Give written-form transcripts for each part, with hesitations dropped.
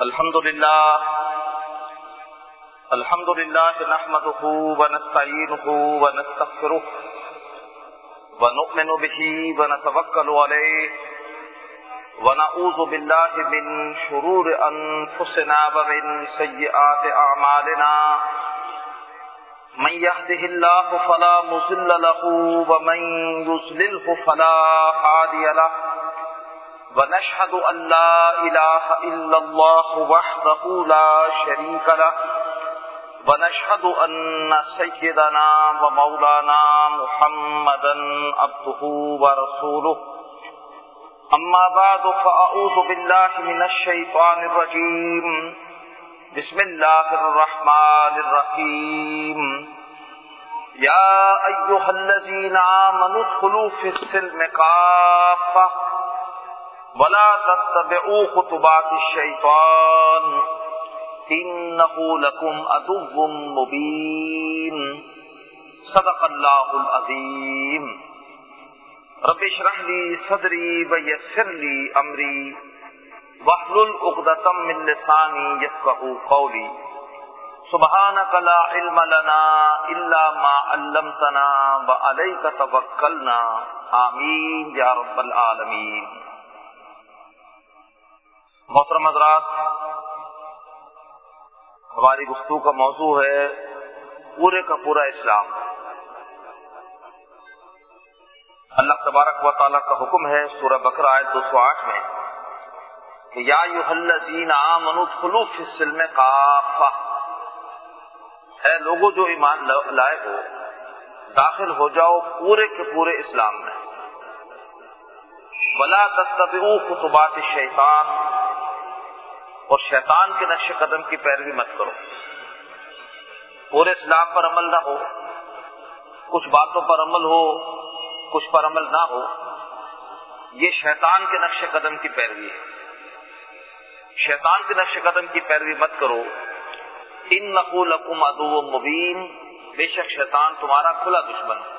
الحمد لله نحمده ونستعينه ونستغفره ونؤمن به ونتوكل عليه ونعوذ بالله من شرور أنفسنا ومن سيئات أعمالنا من يهده الله فلا مضل له ومن يضلله فلا هادي له ونشهد أن لا إله إلا الله وحده لا شريك له ونشهد أن سيدنا ومولانا محمدا عبده ورسوله أما بعد فأعوذ بالله من الشيطان الرجيم بسم الله الرحمن الرحيم يا أيها الذين آمنوا ادخلوا في السلم كافة ولا تتبعوا خطوات الشيطان إنه لكم عدو مبين صدق الله العظيم رب اشرح لي صدري ويسر لي أمري واحلل عقدة من لساني يفقهوا قولي سبحانك لا علم لنا إلا ما علمتنا وعليك توكلنا آمين يا رب العالمين. محترم حضرات، ہماری گفتگو کا موضوع ہے پورے کا پورا اسلام. اللہ تبارک و تعالیٰ کا حکم ہے سورہ بقرہ آیت 208 میں کہ یا ایھا الذین آمنوا ادخلوا فی السلم کافہ، اے لوگوں جو ایمان لائے ہو داخل ہو جاؤ پورے کے پورے اسلام میں. ولا تتبعوا خطوات الشیطان، اور شیطان کے نقش قدم کی پیروی مت کرو. پورے اسلام پر عمل نہ ہو، کچھ باتوں پر عمل ہو کچھ پر عمل نہ ہو، یہ شیطان کے نقش قدم کی پیروی ہے. شیطان کے نقش قدم کی پیروی مت کرو. انہ لکم عدو مبین، بے شک شیطان تمہارا کھلا دشمن ہے.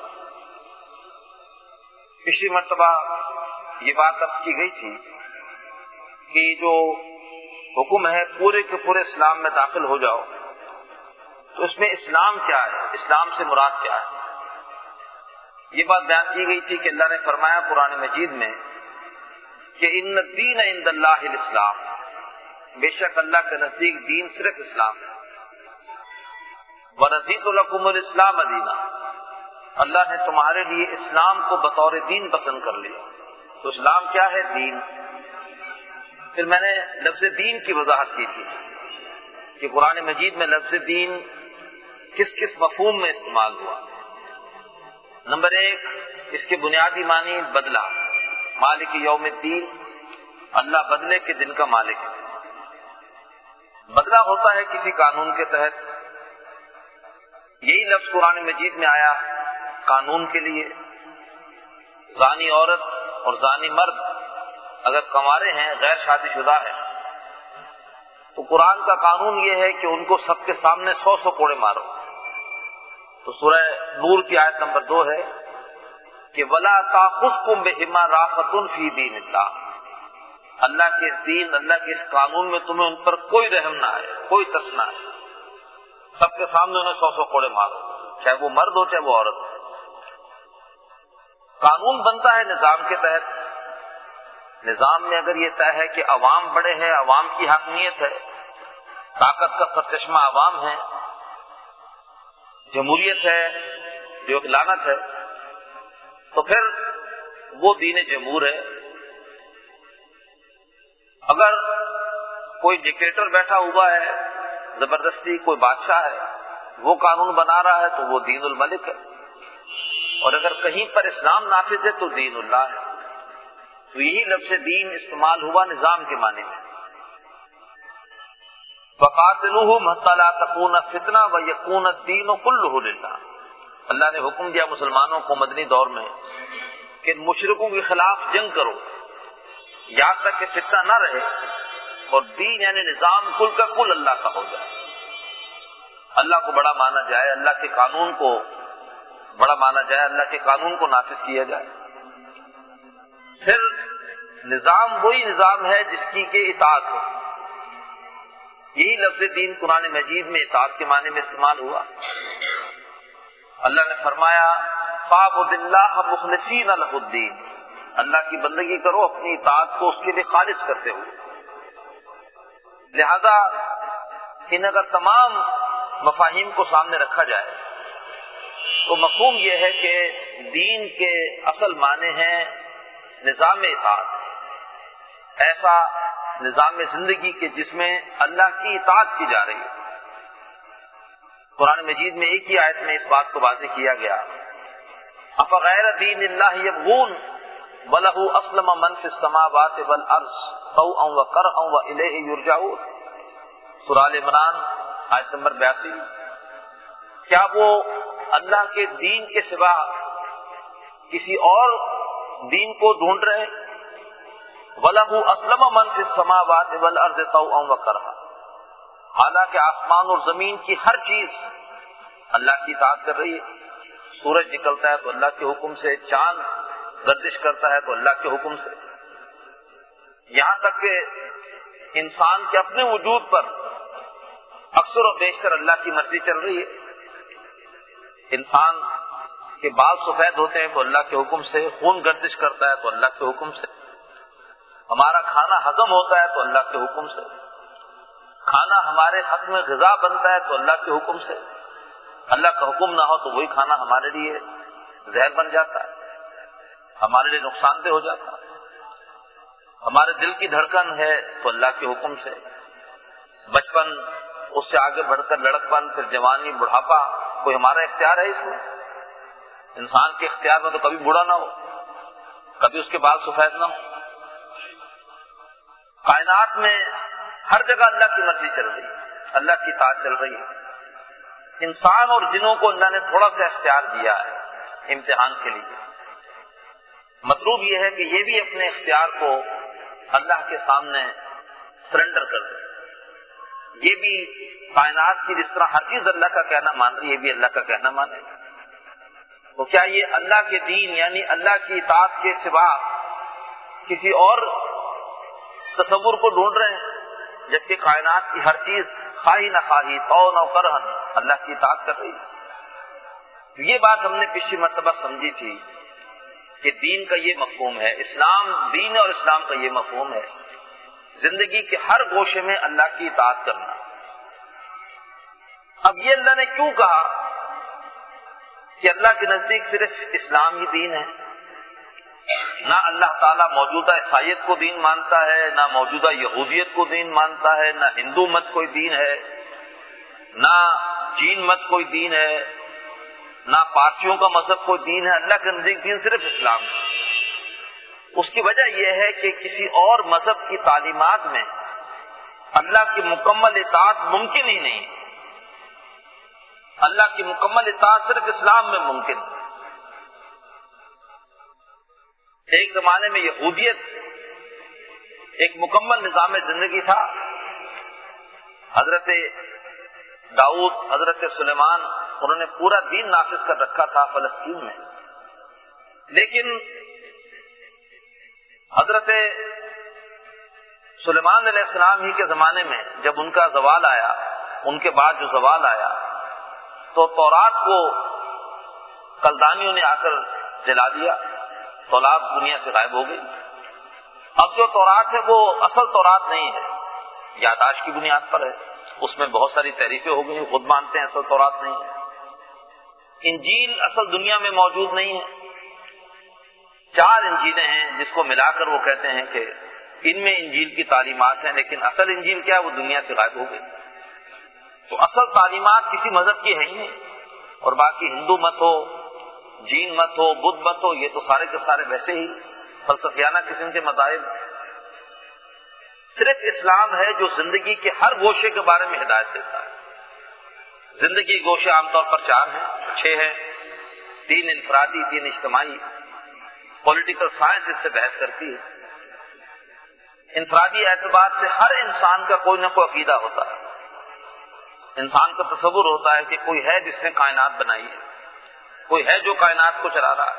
پچھلی مرتبہ یہ بات عرض کی گئی تھی کہ جو حکم ہے پورے کے پورے اسلام میں داخل ہو جاؤ، تو اس میں اسلام کیا ہے، اسلام سے مراد کیا ہے. یہ بات بیان کی گئی تھی کہ اللہ نے فرمایا قرآن مجید میں کہ ان الدین عند اللہ الاسلام، بے شک اللہ کے نزدیک دین صرف اسلام ہے. وَرَضِيتُ لَكُمُ الْإِسْلَامَ دِينًا، اللہ نے تمہارے لیے اسلام کو بطور دین پسند کر لیا. تو اسلام کیا ہے؟ دین. پھر میں نے لفظ دین کی وضاحت کی تھی کہ قرآن مجید میں لفظ دین کس کس مفہوم میں استعمال ہوا. نمبر 1، اس کے بنیادی معنی بدلہ، مالک یوم الدین، اللہ بدلے کے دن کا مالک ہے. بدلہ ہوتا ہے کسی قانون کے تحت. یہی لفظ قرآن مجید میں آیا قانون کے لیے. زانی عورت اور زانی مرد اگر کنوارے ہیں، غیر شادی شدہ ہیں، تو قرآن کا قانون یہ ہے کہ ان کو سب کے سامنے 100 کوڑے مارو. تو سورہ نور کی آیت نمبر 2 ہے کہ وَلَا تَأْخُذْكُمْ بِهِمَا رَأْفَةٌ فِي دِينِ اللَّهِ، اللہ کے اس دین، اللہ کے اس قانون میں تمہیں ان پر کوئی رحم نہ ہے، کوئی ترس نہ ہے. سب کے سامنے انہیں 100 کوڑے مارو، چاہے وہ مرد ہو چاہے وہ عورت ہو. قانون بنتا ہے نظام کے تحت. نظام میں اگر یہ طے ہے کہ عوام بڑے ہیں، عوام کی حاکمیت ہے، طاقت کا سرچشمہ عوام ہے، جمہوریت ہے جو ایک لعنت ہے، تو پھر وہ دین جمہور ہے. اگر کوئی ڈکٹیٹر بیٹھا ہوا ہے، زبردستی کوئی بادشاہ ہے، وہ قانون بنا رہا ہے تو وہ دین الملک ہے. اور اگر کہیں پر اسلام نافذ ہے تو دین اللہ ہے. تو یہی لفظ دین استعمال ہوا نظام کے معنی میں. فَقَاتِلُوهُمْ حَتَّى لَا تَكُونَ فِتْنَةٌ وَيَكُونَ الدِّينُ كُلُّهُ لِلَّهِ. اللہ نے حکم دیا مسلمانوں کو مدنی دور میں کہ مشرکوں کے خلاف جنگ کرو یہاں تک کہ فتنہ نہ رہے اور دین یعنی نظام کل کا کل اللہ کا ہو جائے. اللہ کو بڑا مانا جائے، اللہ کے قانون کو بڑا مانا جائے، اللہ کے قانون کو نافذ کیا جائے. پھر نظام وہی نظام ہے جس کی کہ اطاعت ہو. یہی لفظ دین قرآن مجید میں اطاعت کے معنی میں استعمال ہوا۔ اللہ نے فرمایا فاعبد اللہ مخلصین لہ الدین، اللہ کی بندگی کرو اپنی اطاعت کو اس کے لیے خالص کرتے ہوئے۔ لہذا ان اگر تمام مفاہیم کو سامنے رکھا جائے تو مفہوم یہ ہے کہ دین کے اصل معنی ہیں نظام اطاعت، ایسا نظام زندگی کے جس میں اللہ کی اطاعت کی جا رہی ہے۔ قرآن مجید میں ایک ہی آیت میں اس بات کو واضح کیا گیا، افغیر دین اللہ یبغون وَلَهُ أَسْلَمَ مَنْ فِي السَّمَاوَاتِ وَالْأَرْضِ طَوْعًا وَكَرْهًا وَإِلَيْهِ يُرْجَعُونَ، سورہ آل عمران آیت نمبر 82۔ کیا وہ اللہ کے دین کے سوا کسی اور دین کو ڈھونڈ رہے؟ وَلَهُ أَسْلَمَ مَنْ فِي السَّمَاوَاتِ وَالْأَرْضِ طَوْعًا وَكَرْهًا، حالانکہ آسمان اور زمین کی ہر چیز اللہ کی اطاعت کر رہی ہے۔ سورج نکلتا ہے تو اللہ کے حکم سے، چاند گردش کرتا ہے تو اللہ کے حکم سے، یہاں تک کہ انسان کے اپنے وجود پر اکثر و بیشتر اللہ کی مرضی چل رہی ہے۔ انسان کے بال سفید ہوتے ہیں تو اللہ کے حکم سے، خون گردش کرتا ہے تو اللہ کے حکم سے، ہمارا کھانا ہضم ہوتا ہے تو اللہ کے حکم سے، کھانا ہمارے حق میں غذا بنتا ہے تو اللہ کے حکم سے، اللہ کا حکم نہ ہو تو وہی کھانا ہمارے لیے زہر بن جاتا ہے، ہمارے لیے نقصان دہ ہو جاتا ہے۔ ہمارے دل کی دھڑکن ہے تو اللہ کے حکم سے، بچپن، اس سے آگے بڑھ کر لڑکپن، پھر جوانی، بڑھاپا، کوئی ہمارا اختیار ہے اس میں؟ انسان کے اختیار میں تو کبھی بوڑھا نہ ہو، کبھی اس کے بال سفید نہ ہو۔ کائنات میں ہر جگہ اللہ کی مرضی چل رہی ہے، اللہ کی اطاعت چل رہی ہے۔ انسان اور جنوں کو اللہ نے تھوڑا سا اختیار دیا ہے امتحان کے لیے۔ مطلوب یہ ہے کہ یہ بھی اپنے اختیار کو اللہ کے سامنے سرنڈر کر دیں، یہ بھی کائنات کی جس طرح ہر چیز اللہ کا کہنا مان رہی ہے، یہ بھی اللہ کا کہنا مانے۔ تو کیا یہ اللہ کے دین یعنی اللہ کی اطاعت کے سوا کسی اور تصور کو ڈھونڈ رہے ہیں، جبکہ کائنات کی ہر چیز خواہی نہ خواہی، طوعاً و کرہاً اللہ کی اطاعت کر رہی ہے؟ یہ بات ہم نے پچھلی مرتبہ سمجھی تھی کہ دین کا یہ مفہوم ہے، اسلام دین اور اسلام کا یہ مفہوم ہے، زندگی کے ہر گوشے میں اللہ کی اطاعت کرنا۔ اب یہ اللہ نے کیوں کہا کہ اللہ کے نزدیک صرف اسلام ہی دین ہے؟ نہ اللہ تعالیٰ موجودہ عیسائیت کو دین مانتا ہے، نہ موجودہ یہودیت کو دین مانتا ہے، نہ ہندو مت کوئی دین ہے، نہ جین مت کوئی دین ہے، نہ پارسیوں کا مذہب کوئی دین ہے۔ اللہ کے نزدیک دین صرف اسلام ہے۔ اس کی وجہ یہ ہے کہ کسی اور مذہب کی تعلیمات میں اللہ کی مکمل اطاعت ممکن ہی نہیں، اللہ کی مکمل اطاعت صرف اسلام میں ممکن ہے۔ ایک زمانے میں یہودیت ایک مکمل نظام زندگی تھا، حضرت داؤد، حضرت سلیمان، انہوں نے پورا دین نافذ کر رکھا تھا فلسطین میں، لیکن حضرت سلیمان علیہ السلام ہی کے زمانے میں جب ان کا زوال آیا، ان کے بعد جو زوال آیا، تو تورات کو کلدانیوں نے آ کر جلا دیا، تورات دنیا سے غائب ہو گئی۔ اب جو تورات ہے وہ اصل تورات نہیں ہے، یادداشت کی بنیاد پر ہے، اس میں بہت ساری تحریفیں ہو گئی، خود مانتے ہیں اصل تورات نہیں ہے۔ انجیل اصل دنیا میں موجود نہیں ہے، 4 انجیلیں ہیں جس کو ملا کر وہ کہتے ہیں کہ ان میں انجیل کی تعلیمات ہیں، لیکن اصل انجیل کیا ہے وہ دنیا سے غائب ہو گئی۔ تو اصل تعلیمات کسی مذہب کی ہے ہی نہیں، اور باقی ہندو مت ہو، جین مت ہو، بدھ مت ہو، یہ تو سارے کے سارے ویسے ہی فلسفیانہ قسم کے مذاہب۔ صرف اسلام ہے جو زندگی کے ہر گوشے کے بارے میں ہدایت دیتا ہے۔ زندگی گوشے عام طور پر 4 ہیں، 6 ہیں، 3 انفرادی، 3 اجتماعی۔ پولیٹیکل سائنس اس سے بحث کرتی ہے۔ انفرادی اعتبار سے ہر انسان کا کوئی نہ کوئی عقیدہ ہوتا ہے، انسان کا تصور ہوتا ہے کہ کوئی ہے جس نے کائنات بنائی ہے، کوئی ہے جو کائنات کو چلا رہا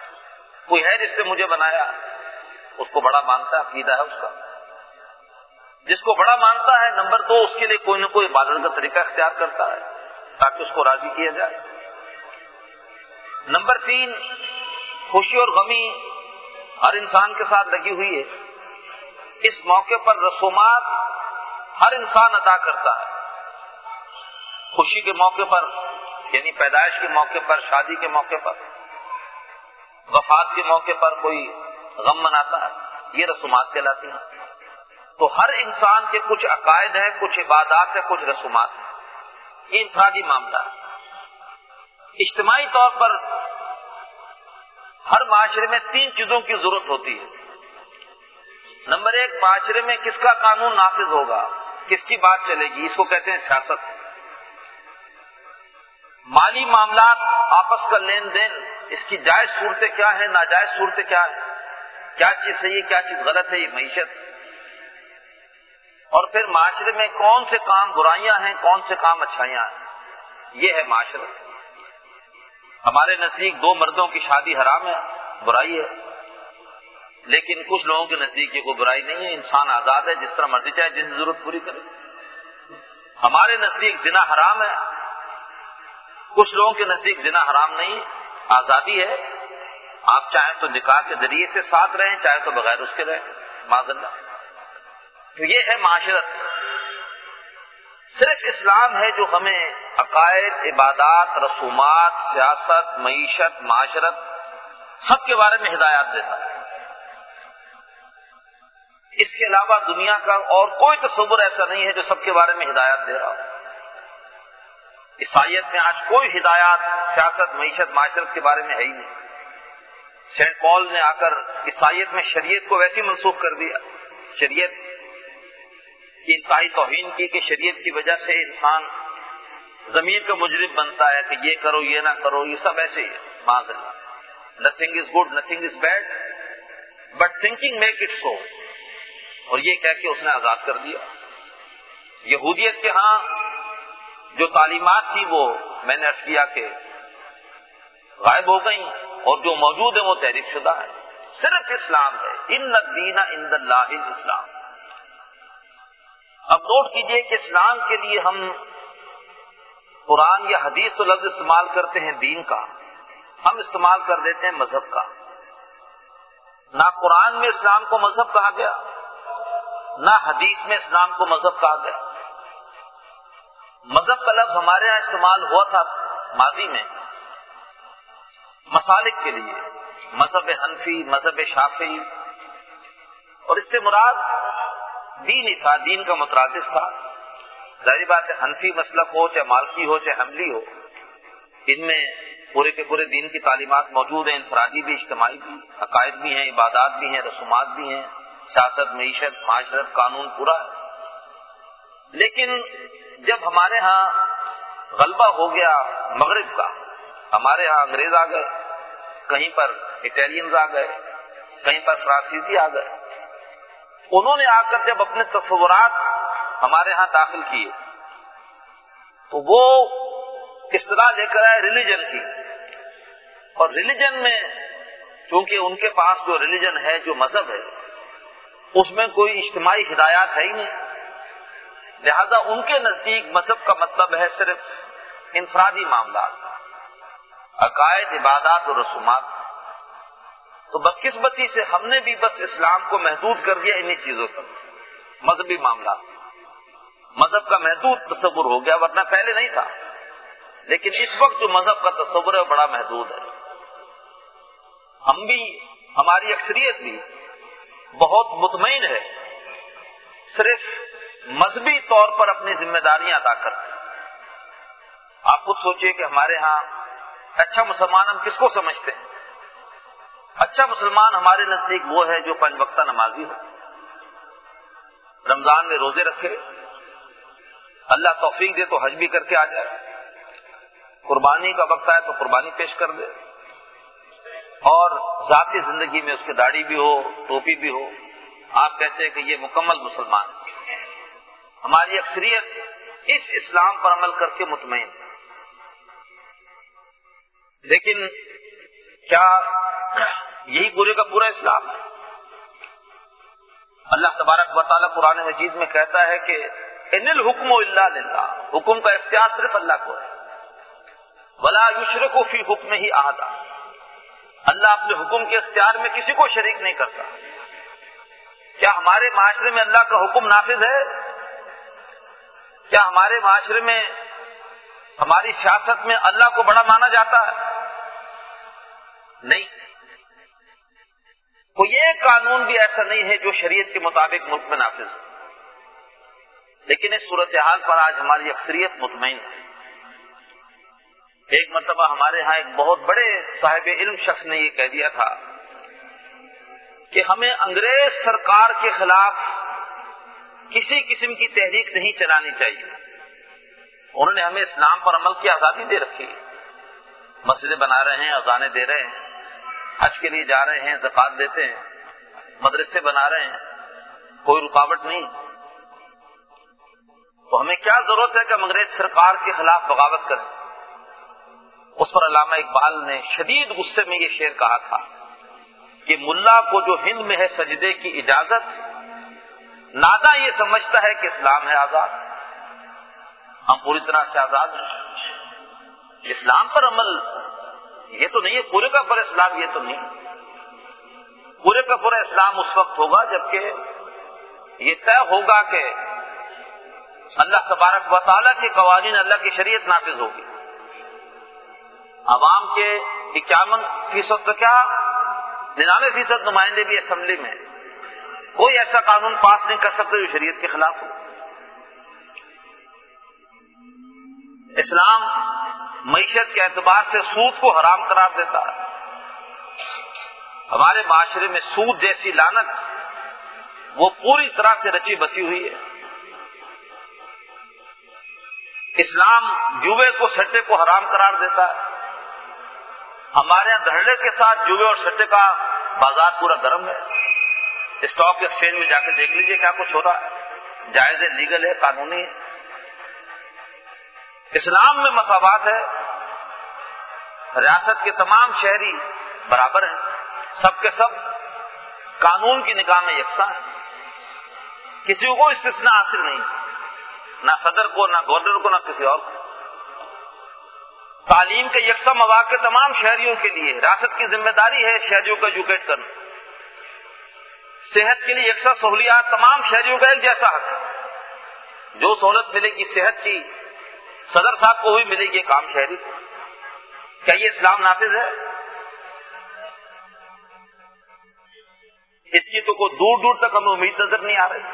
ہے، کوئی ہے جس نے مجھے بنایا، اس کو بڑا مانتا ہے، عقیدہ ہے اس کا۔ جس کو بڑا مانتا ہے، نمبر 2 اس کے لیے کوئی نہ کوئی عبادت کا طریقہ اختیار کرتا ہے تاکہ اس کو راضی کیا جائے۔ نمبر 3 خوشی اور غمی ہر انسان کے ساتھ لگی ہوئی ہے، اس موقع پر رسومات ہر انسان ادا کرتا ہے۔ خوشی کے موقع پر یعنی پیدائش کے موقع پر، شادی کے موقع پر، وفات کے موقع پر کوئی غم مناتا ہے، یہ رسومات کہلاتی ہیں۔ تو ہر انسان کے کچھ عقائد ہیں، کچھ عبادات ہیں، کچھ رسومات ہیں، یہ انفرادی معاملہ ہے۔ اجتماعی طور پر ہر معاشرے میں 3 چیزوں کی ضرورت ہوتی ہے۔ نمبر 1 معاشرے میں کس کا قانون نافذ ہوگا، کس کی بات چلے گی، اس کو کہتے ہیں سیاست۔ مالی معاملات، آپس کا لین دین، اس کی جائز صورتیں کیا ہیں، ناجائز صورتیں کیا ہیں، کیا چیز صحیح ہے، کیا چیز غلط ہے، یہ معیشت۔ اور پھر معاشرے میں کون سے کام برائیاں ہیں، کون سے کام اچھائیاں ہیں، یہ ہے معاشرہ۔ ہمارے نزدیک 2 مردوں کی شادی حرام ہے، برائی ہے، لیکن کچھ لوگوں کے نزدیک یہ کوئی برائی نہیں ہے، انسان آزاد ہے، جس طرح مرضی چاہے جن کی ضرورت پوری کرے۔ ہمارے نزدیک زنا حرام ہے، کچھ لوگوں کے نزدیک زنا حرام نہیں، آزادی ہے، آپ چاہیں تو نکاح کے ذریعے سے ساتھ رہیں، چاہے تو بغیر اس کے رہیں، معاذ اللہ۔ تو یہ ہے معاشرت۔ صرف اسلام ہے جو ہمیں عقائد، عبادات، رسومات، سیاست، معیشت، معاشرت سب کے بارے میں ہدایات دیتا ہے۔ اس کے علاوہ دنیا کا اور کوئی تصور ایسا نہیں ہے جو سب کے بارے میں ہدایات دے رہا ہو۔ عیسائیت میں آج کوئی ہدایات سیاست، معیشت، معاشرت کے بارے میں ہے ہی نہیں۔ سینٹ پال نے آ کر عیسائیت میں شریعت کو ویسے منسوخ کر دیا، شریعت کی انتہائی توہین کی کہ شریعت کی وجہ سے انسان ضمیر کا مجرم بنتا ہے کہ یہ کرو، یہ نہ کرو، یہ سب ایسے ہی ہے، معاذ اللہ۔ Nothing is good, nothing is bad but thinking make it so, اور یہ کہہ کے اس نے آزاد کر دیا۔ یہودیت کے ہاں جو تعلیمات تھی وہ میں نے عرض کیا کہ غائب ہو گئیں، اور جو موجود ہیں وہ تحریف شدہ ہے۔ صرف اسلام ہے، ان الدین عند اللہ الاسلام۔ اب نوٹ کیجئے کہ اسلام کے لیے ہم قرآن یا حدیث تو لفظ استعمال کرتے ہیں دین کا، ہم استعمال کر دیتے ہیں مذہب کا۔ نہ قرآن میں اسلام کو مذہب کہا گیا، نہ حدیث میں اسلام کو مذہب کہا گیا۔ مذہب کا لفظ ہمارے یہاں استعمال ہوا تھا ماضی میں مسالک کے لیے، مذہب حنفی، مذہب شافعی، اور اس سے مراد دین ہی تھا، دین کا مترادف تھا۔ ظاہر بات ہے حنفی مسلک ہو، چاہے مالکی ہو، چاہے حنبلی ہو، ان میں پورے کے پورے دین کی تعلیمات موجود ہیں، انفرادی بھی، اجتماعی بھی، عقائد بھی ہیں، عبادات بھی ہیں، رسومات بھی ہیں، سیاست، معیشت، معاشرت، قانون پورا ہے۔ لیکن جب ہمارے ہاں غلبہ ہو گیا مغرب کا، ہمارے ہاں انگریز آ گئے، کہیں پر اٹیلینز آ گئے، کہیں پر فرانسیسی آ گئے، انہوں نے آ کر جب اپنے تصورات ہمارے ہاں داخل کیے تو وہ اصطلاح لے کر آئے ریلیجن کی، اور ریلیجن میں چونکہ ان کے پاس جو ریلیجن ہے، جو مذہب ہے، اس میں کوئی اجتماعی ہدایات ہے ہی نہیں، لہذا ان کے نزدیک مذہب کا مطلب ہے صرف انفرادی معاملات، عقائد، عبادات اور رسومات۔ تو بدقسمتی سے ہم نے بھی بس اسلام کو محدود کر دیا انہی چیزوں تک، مذہبی معاملات، مذہب کا محدود تصور ہو گیا، ورنہ پہلے نہیں تھا، لیکن اس وقت جو مذہب کا تصور ہے وہ بڑا محدود ہے۔ ہم بھی، ہماری اکثریت بھی بہت مطمئن ہے، صرف مذہبی طور پر اپنی ذمہ داریاں ادا کرتے ہیں۔ آپ خود سوچئے کہ ہمارے ہاں اچھا مسلمان ہم کس کو سمجھتے ہیں؟ اچھا مسلمان ہمارے نزدیک وہ ہے جو 5 وقتہ نمازی ہو، رمضان میں روزے رکھے، اللہ توفیق دے تو حج بھی کر کے آ جائے، قربانی کا وقت آئے تو قربانی پیش کر دے، اور ذاتی زندگی میں اس کی داڑھی بھی ہو، ٹوپی بھی ہو، آپ کہتے ہیں کہ یہ مکمل مسلمان۔ ہماری اکثریت اس اسلام پر عمل کر کے مطمئن، لیکن کیا یہی پورے کا پورا اسلام ہے؟ اللہ تبارک و تعالیٰ قرآن مجید میں کہتا ہے کہ ان الحکم الا للہ، حکم کا اختیار صرف اللہ کو ہے، ولا یشرک فی حکمہ احد، اللہ اپنے حکم کے اختیار میں کسی کو شریک نہیں کرتا۔ کیا ہمارے معاشرے میں اللہ کا حکم نافذ ہے؟ کیا ہمارے معاشرے میں، ہماری سیاست میں اللہ کو بڑا مانا جاتا ہے؟ نہیں، کوئی ایک قانون بھی ایسا نہیں ہے جو شریعت کے مطابق ملک میں نافذ ہو، لیکن اس صورتحال پر آج ہماری اکثریت مطمئن ہے۔ ایک مرتبہ ہمارے ہاں ایک بہت بڑے صاحب علم شخص نے یہ کہہ دیا تھا کہ ہمیں انگریز سرکار کے خلاف کسی قسم کی تحریک نہیں چلانی چاہیے، انہوں نے ہمیں اسلام پر عمل کی آزادی دے رکھی ہے، مسجدیں بنا رہے ہیں، اذانیں دے رہے ہیں، حج کے لیے جا رہے ہیں، زکوٰۃ دیتے ہیں، مدرسے بنا رہے ہیں، کوئی رکاوٹ نہیں، تو ہمیں کیا ضرورت ہے کہ ہم انگریز سرکار کے خلاف بغاوت کریں؟ اس پر علامہ اقبال نے شدید غصے میں یہ شعر کہا تھا کہ ملا کو جو ہند میں ہے سجدے کی اجازت، ناداں یہ سمجھتا ہے کہ اسلام ہے آزاد۔ ہم پوری طرح سے آزاد ہیں، اسلام پر عمل یہ تو نہیں ہے پورے کا پورا اسلام، یہ تو نہیں، پورے کا پورا اسلام اس وقت ہوگا جبکہ یہ طے ہوگا کہ اللہ تبارک و تعالیٰ کے قوانین، اللہ کی شریعت نافذ ہوگی۔ عوام کے 51% تو کیا 99% نمائندے بھی اسمبلی میں، کوئی ایسا قانون پاس نہیں کر سکتے جو شریعت کے خلاف ہو۔ اسلام معیشت کے اعتبار سے سود کو حرام قرار دیتا ہے۔ ہمارے معاشرے میں سود جیسی لعنت وہ پوری طرح سے رچی بسی ہوئی ہے۔ اسلام جوئے کو سٹے کو حرام قرار دیتا ہے۔ ہمارے یہاں دھڑلے کے ساتھ جوئے اور سٹے کا بازار پورا گرم ہے، اسٹاک ایکسچینج میں جا کے دیکھ لیجئے کیا کچھ ہو رہا ہے، جائز ہے، لیگل ہے، قانونی ہے۔ اسلام میں مساوات ہے، ریاست کے تمام شہری برابر ہیں، سب کے سب قانون کی نگاہ میں یکساں ہیں، کسی کو استثناء حاصل نہیں، نہ صدر کو، نہ گورنر کو، نہ کسی اور کو۔ تعلیم کے یکساں مواقع تمام شہریوں کے لیے، ریاست کی ذمہ داری ہے شہریوں کو ایجوکیٹ کرنا۔ صحت کے لیے یکساں سہولیات، تمام شہریوں کا ایک جیسا حق ہے، جو سہولت ملے گی صحت کی صدر صاحب کو بھی ملے گی کام شہری کو۔ کیا یہ اسلام نافذ ہے؟ اس کی تو کوئی دور دور تک ہمیں امید نظر نہیں آ رہی۔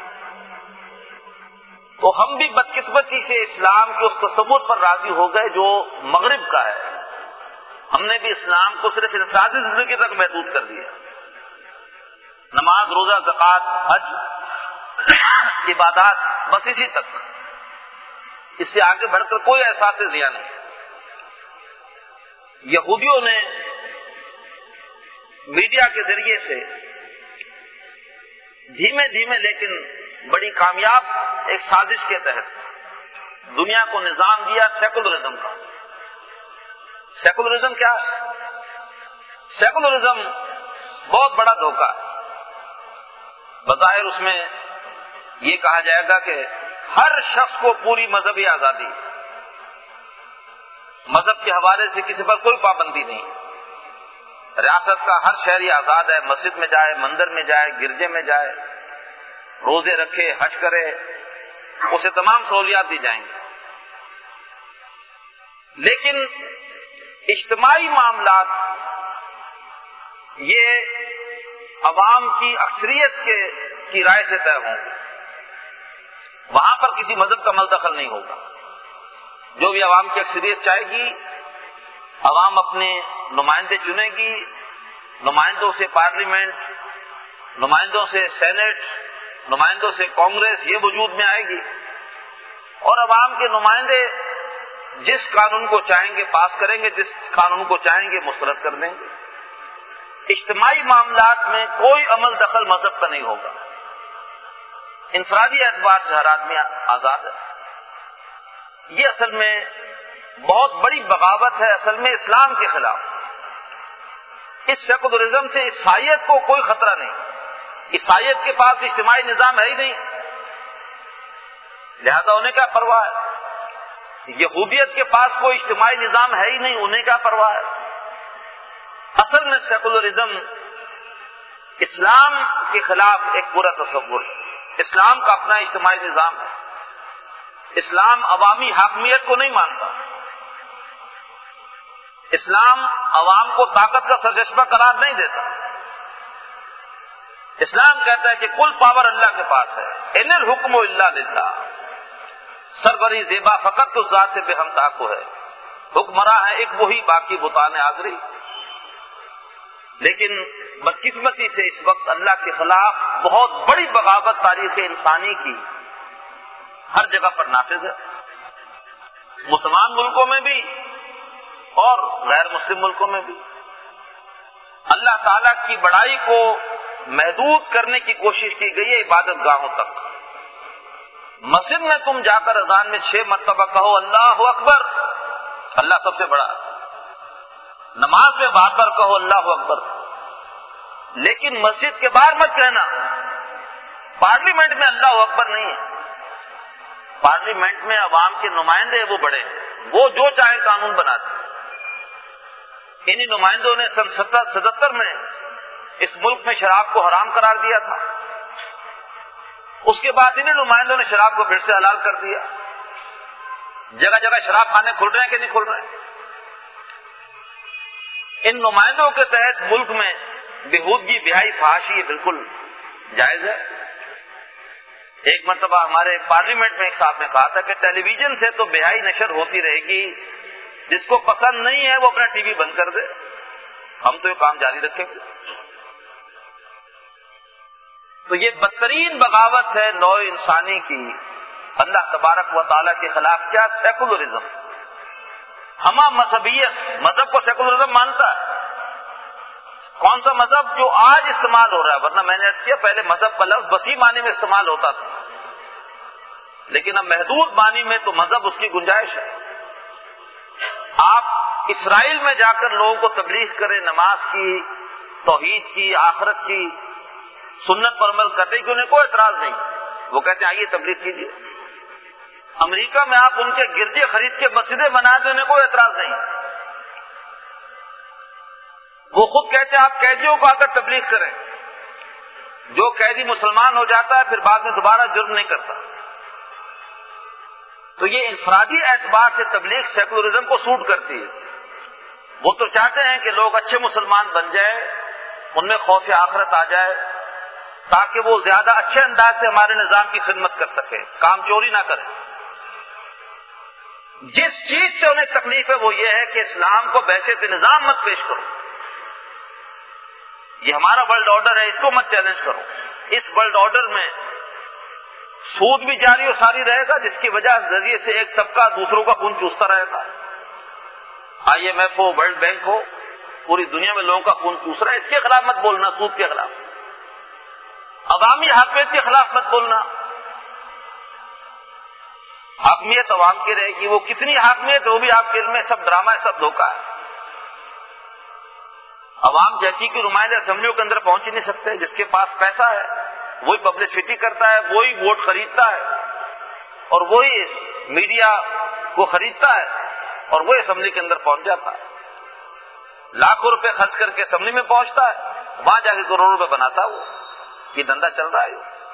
تو ہم بھی بدقسمتی سے اسلام کے اس تصور پر راضی ہو گئے جو مغرب کا ہے، ہم نے بھی اسلام کو صرف انفرادی زندگی تک محدود کر دیا، نماز، روزہ، زکوٰۃ، حج، عبادات، بس اسی تک، اس سے آگے بڑھ کر کوئی احساس ضیاء نہیں۔ یہودیوں نے میڈیا کے ذریعے سے دھیمے دھیمے لیکن بڑی کامیاب ایک سازش کے تحت دنیا کو نظام دیا سیکولرزم کا۔ سیکولرزم کیا ہے؟ سیکولرزم بہت بڑا دھوکہ ہے۔ بظاہر اس میں یہ کہا جائے گا کہ ہر شخص کو پوری مذہبی آزادی، مذہب کے حوالے سے کسی پر کوئی پابندی نہیں، ریاست کا ہر شہری آزاد ہے، مسجد میں جائے، مندر میں جائے، گرجے میں جائے، روزے رکھے، حج کرے، اسے تمام سہولیات دی جائیں گی۔ لیکن اجتماعی معاملات یہ عوام کی اکثریت کی رائے سے طے ہوں گے، وہاں پر کسی مذہب کا مل دخل نہیں ہوگا۔ جو بھی عوام کی اکثریت چاہے گی، عوام اپنے نمائندے چنے گی، نمائندوں سے پارلیمنٹ، نمائندوں سے سینٹ، نمائندوں سے کانگریس یہ وجود میں آئے گی، اور عوام کے نمائندے جس قانون کو چاہیں گے پاس کریں گے، جس قانون کو چاہیں گے مسترد کر دیں گے۔ اجتماعی معاملات میں کوئی عمل دخل مذہب کا نہیں ہوگا، انفرادی اعتبار سے ہر آدمی آزاد ہے۔ یہ اصل میں بہت بڑی بغاوت ہے، اصل میں اسلام کے خلاف۔ اس سیکولرزم سے عیسائیت کو کوئی خطرہ نہیں، عیسائیت کے پاس اجتماعی نظام ہے ہی نہیں، لہذا انہیں کیا پرواہ ہے؟ یہودیت کے پاس کوئی اجتماعی نظام ہے ہی نہیں، انہیں کیا پرواہ ہے؟ اصل میں سیکولرزم اسلام کے خلاف ایک برا تصور ہے۔ اسلام کا اپنا اجتماعی نظام ہے، اسلام عوامی حاکمیت کو نہیں مانتا، اسلام عوام کو طاقت کا سرچشمہ قرار نہیں دیتا۔ اسلام کہتا ہے کہ کل پاور اللہ کے پاس ہے، ان الحکم الا للہ، سربری زیبا فقط تو ذات بے ہمتا کو ہے، حکمراں ہے ایک وہی، باقی بتان آزری۔ لیکن بدقسمتی سے اس وقت اللہ کے خلاف بہت بڑی بغاوت تاریخ انسانی کی ہر جگہ پر نافذ ہے، مسلمان ملکوں میں بھی اور غیر مسلم ملکوں میں بھی۔ اللہ تعالیٰ کی بڑائی کو محدود کرنے کی کوشش کی گئی ہے عبادت گاہوں تک۔ مسجد میں تم جا کر اذان میں 6 مرتبہ کہو اللہ اکبر، اللہ سب سے بڑا ہے، نماز میں بار بار کہو اللہ اکبر، لیکن مسجد کے باہر مت کہنا۔ پارلیمنٹ میں اللہ اکبر نہیں ہے، پارلیمنٹ میں عوام کے نمائندے وہ بڑے ہیں، وہ جو چاہے قانون بناتے۔ انہی نمائندوں نے سن 77 میں اس ملک میں شراب کو حرام قرار دیا تھا، اس کے بعد انہی نمائندوں نے شراب کو پھر سے حلال کر دیا۔ جگہ جگہ شراب خانے کھل رہے ہیں کہ نہیں کھل رہے ہیں؟ ان نمائندوں کے تحت ملک میں بےہودگی، بیاہی، فحاشی یہ بالکل جائز ہے۔ ایک مرتبہ ہمارے پارلیمنٹ میں ایک صاحب نے کہا تھا کہ ٹیلی ویژن سے تو بیاہی نشر ہوتی رہے گی، جس کو پسند نہیں ہے وہ اپنا ٹی وی بند کر دے، ہم تو یہ کام جاری رکھیں گے۔ تو یہ بدترین بغاوت ہے نوع انسانی کی اللہ تبارک و تعالیٰ کے خلاف۔ کیا سیکولرزم، ہمہ مذہبیت، مذہب کو سیکولرزم مانتا ہے؟ کون سا مذہب جو آج استعمال ہو رہا ہے؟ ورنہ میں نے عرض کیا پہلے مذہب کا لفظ وسیع معنی میں استعمال ہوتا تھا، لیکن اب محدود معنی میں تو مذہب اس کی گنجائش ہے۔ آپ اسرائیل میں جا کر لوگوں کو تبلیغ کریں نماز کی، توحید کی، آخرت کی، سنت پر عمل کرنے کی، انہیں کوئی اعتراض نہیں، وہ کہتے ہیں آئیے تبلیغ کیجیے۔ امریکہ میں آپ ان کے گرجے خرید کے مسجدیں بنا دیں، انہیں کوئی اعتراض نہیں، وہ خود کہتے ہیں آپ قیدیوں کو آ کر تبلیغ کریں، جو قیدی مسلمان ہو جاتا ہے پھر بعد میں دوبارہ جرم نہیں کرتا۔ تو یہ انفرادی اعتبار سے تبلیغ سیکولرزم کو سوٹ کرتی ہے۔ وہ تو چاہتے ہیں کہ لوگ اچھے مسلمان بن جائیں، ان میں خوف آخرت آ جائے، تاکہ وہ زیادہ اچھے انداز سے ہمارے نظام کی خدمت کر سکے، کام چوری نہ کرے۔ جس چیز سے انہیں تکلیف ہے وہ یہ ہے کہ اسلام کو بحیثیت نظام مت پیش کرو، یہ ہمارا ورلڈ آرڈر ہے، اس کو مت چیلنج کرو۔ اس ورلڈ آرڈر میں سود بھی جاری و ساری رہے گا، جس کی وجہ ذریعے سے ایک طبقہ دوسروں کا خون چوستا رہے گا۔ IMF ہو، ورلڈ بینک ہو، پوری دنیا میں لوگوں کا خون چوس رہا ہے، اس کے خلاف مت بولنا، سود کے خلاف، عوامی حاکمیت کے خلاف مت بولنا۔ حاکمیت عوام کی رہے گی، وہ کتنی حاکمیت ہے وہ بھی آپ کے علم میں سب ڈرامہ ہے، سب دھوکہ ہے۔ عوام جیسی کی نمائندے اسمبلیوں کے اندر پہنچ ہی نہیں سکتے، جس کے پاس پیسہ ہے وہی پبلسٹی کرتا ہے، وہی ووٹ خریدتا ہے، اور وہی میڈیا کو خریدتا ہے، اور وہی اسمبلی کے اندر پہنچ جاتا ہے، لاکھوں روپے خرچ کر کے اسمبلی میں پہنچتا ہے، وہاں جا کے کروڑوں روپے بناتا ہے۔ وہ یہ دھندا چل رہا ہے۔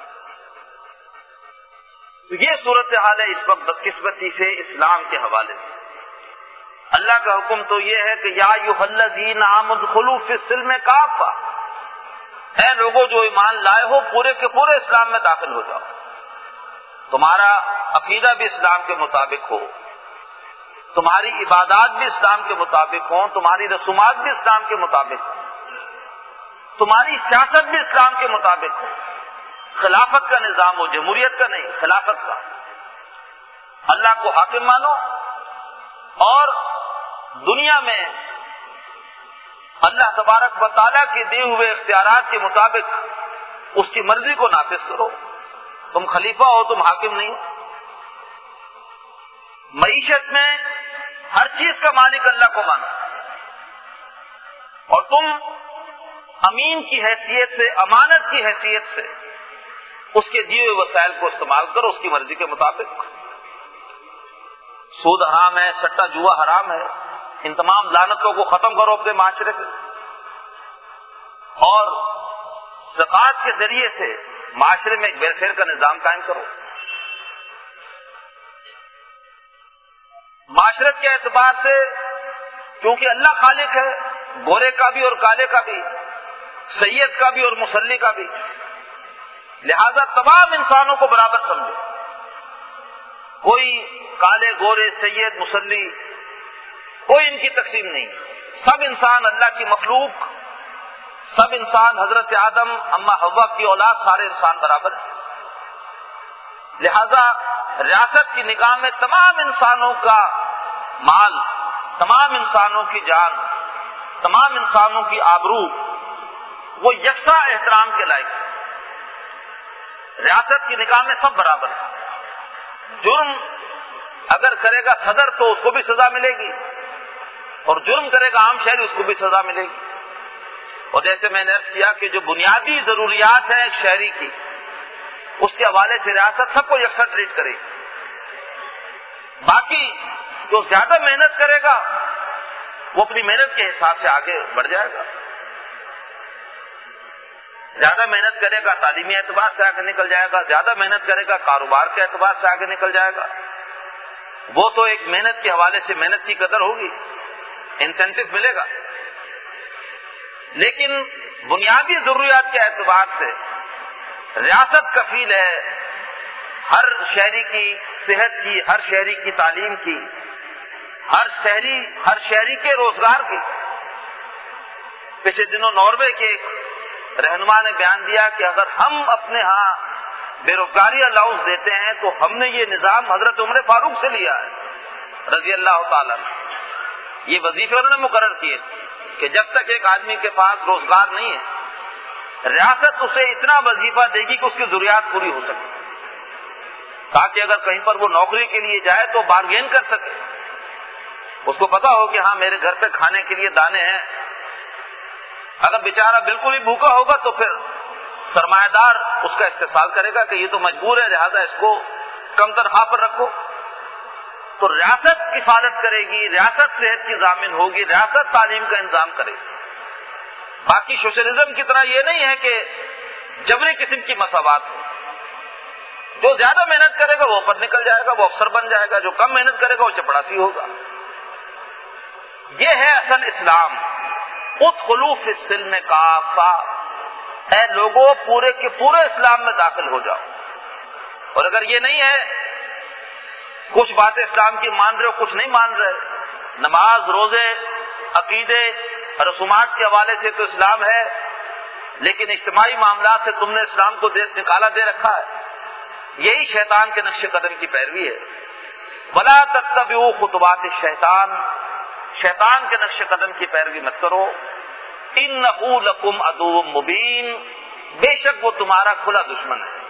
تو یہ صورتحال ہے اس وقت بدقسمتی سے اسلام کے حوالے سے۔ اللہ کا حکم تو یہ ہے کہ یا ایھا الذین آمنوا ادخلوا فی السلم کافہ، اے لوگوں جو ایمان لائے ہو پورے کے پورے اسلام میں داخل ہو جاؤ، تمہارا عقیدہ بھی اسلام کے مطابق ہو، تمہاری عبادات بھی اسلام کے مطابق ہوں، تمہاری رسومات بھی اسلام کے مطابق ہوں، تمہاری سیاست بھی اسلام کے مطابق ہو، خلافت کا نظام ہو، جمہوریت کا نہیں، خلافت کا، اللہ کو حاکم مانو، اور دنیا میں اللہ تبارک و تعالیٰ کے دیے ہوئے اختیارات کے مطابق اس کی مرضی کو نافذ کرو۔ تم خلیفہ ہو، تم حاکم نہیں ہو۔ معیشت میں ہر چیز کا مالک اللہ کو مانو، اور تم امین کی حیثیت سے، امانت کی حیثیت سے اس کے دیے ہوئے وسائل کو استعمال کرو اس کی مرضی کے مطابق۔ سود حرام ہے، سٹا جوا حرام ہے، ان تمام لعنتوں کو ختم کرو اپنے معاشرے سے، اور زکوٰۃ کے ذریعے سے معاشرے میں ایک ویلفیئر کا نظام قائم کرو۔ معاشرت کے اعتبار سے کیونکہ اللہ خالق ہے، گورے کا بھی اور کالے کا بھی، سید کا بھی اور مصلی کا بھی، لہذا تمام انسانوں کو برابر سمجھو، کوئی کالے گورے سید مصلی کوئی ان کی تقسیم نہیں، سب انسان اللہ کی مخلوق، سب انسان حضرت آدم اما حوا کی اولاد، سارے انسان برابر ہیں۔ لہذا ریاست کی نگاہ میں تمام انسانوں کا مال، تمام انسانوں کی جان، تمام انسانوں کی آبرو وہ یکساں احترام کے لائق ہے۔ ریاست کی نگاہ میں سب برابر ہیں۔ جرم اگر کرے گا صدر تو اس کو بھی سزا ملے گی، اور جرم کرے گا عام شہری اس کو بھی سزا ملے گی۔ اور جیسے میں نے عرض کیا کہ جو بنیادی ضروریات ہیں ایک شہری کی، اس کے حوالے سے ریاست سب کو یکساں ٹریٹ کرے گی۔ باقی جو زیادہ محنت کرے گا وہ اپنی محنت کے حساب سے آگے بڑھ جائے گا، زیادہ محنت کرے گا تعلیمی اعتبار سے آگے نکل جائے گا، زیادہ محنت کرے گا کاروبار کے اعتبار سے آگے نکل جائے گا۔ وہ تو ایک محنت کے حوالے سے محنت کی قدر ہوگی، انسینٹو ملے گا، لیکن بنیادی ضروریات کے اعتبار سے ریاست کفیل ہے ہر شہری کی صحت کی، ہر شہری کی تعلیم کی، ہر شہری کے روزگار کی۔ پچھلے دنوں ناروے کے ایک رہنما نے بیان دیا کہ اگر ہم اپنے ہاں بے روزگاری الاؤنس دیتے ہیں تو ہم نے یہ نظام حضرت عمر فاروق سے لیا ہے رضی اللہ تعالیٰ۔ یہ وظیفے انہوں نے مقرر کیے کہ جب تک ایک آدمی کے پاس روزگار نہیں ہے، ریاست اسے اتنا وظیفہ دے گی کہ اس کی ضروریات پوری ہو سکے، تاکہ اگر کہیں پر وہ نوکری کے لیے جائے تو بارگین کر سکے، اس کو پتا ہو کہ ہاں میرے گھر پہ کھانے کے لیے دانے ہیں۔ اگر بیچارہ بالکل ہی بھوکا ہوگا تو پھر سرمایہ دار اس کا استحصال کرے گا کہ یہ تو مجبور ہے، لہذا اس کو کم تنخواہ پر رکھو۔ تو ریاست کفالت کرے گی، ریاست صحت کی ضامن ہوگی، ریاست تعلیم کا انتظام کرے گی۔ باقی سوشلزم کی طرح یہ نہیں ہے کہ جبری قسم کی مساوات ہو، جو زیادہ محنت کرے گا وہ اوپر نکل جائے گا، وہ افسر بن جائے گا، جو کم محنت کرے گا وہ چپڑاسی ہوگا۔ یہ ہے اصل اسلام۔ ادخلوا فی السلم کافہ، اے لوگوں پورے کے پورے اسلام میں داخل ہو جاؤ۔ اور اگر یہ نہیں ہے، کچھ باتیں اسلام کی مان رہے ہو کچھ نہیں مان رہے، نماز روزے عقیدے رسومات کے حوالے سے تو اسلام ہے، لیکن اجتماعی معاملات سے تم نے اسلام کو دیس نکالا دے رکھا ہے، یہی شیطان کے نقش قدم کی پیروی ہے۔ ولا تتبعوا خطوات الشیطان، شیطان کے نقش قدم کی پیروی مت کرو۔ انہ لکم عدو مبین، بے شک وہ تمہارا کھلا دشمن ہے۔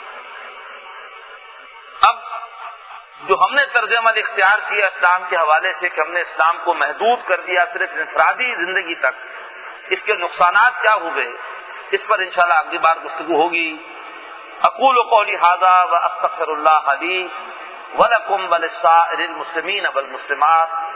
اب جو ہم نے طرز عمل اختیار کیا اسلام کے حوالے سے کہ ہم نے اسلام کو محدود کر دیا صرف انفرادی زندگی تک، اس کے نقصانات کیا ہوئے اس پر انشاءاللہ اگلی بار گفتگو ہوگی۔ اقول قولی ھذا واستغفر اللہ لی ولکم ولسائر المسلمین والمسلمات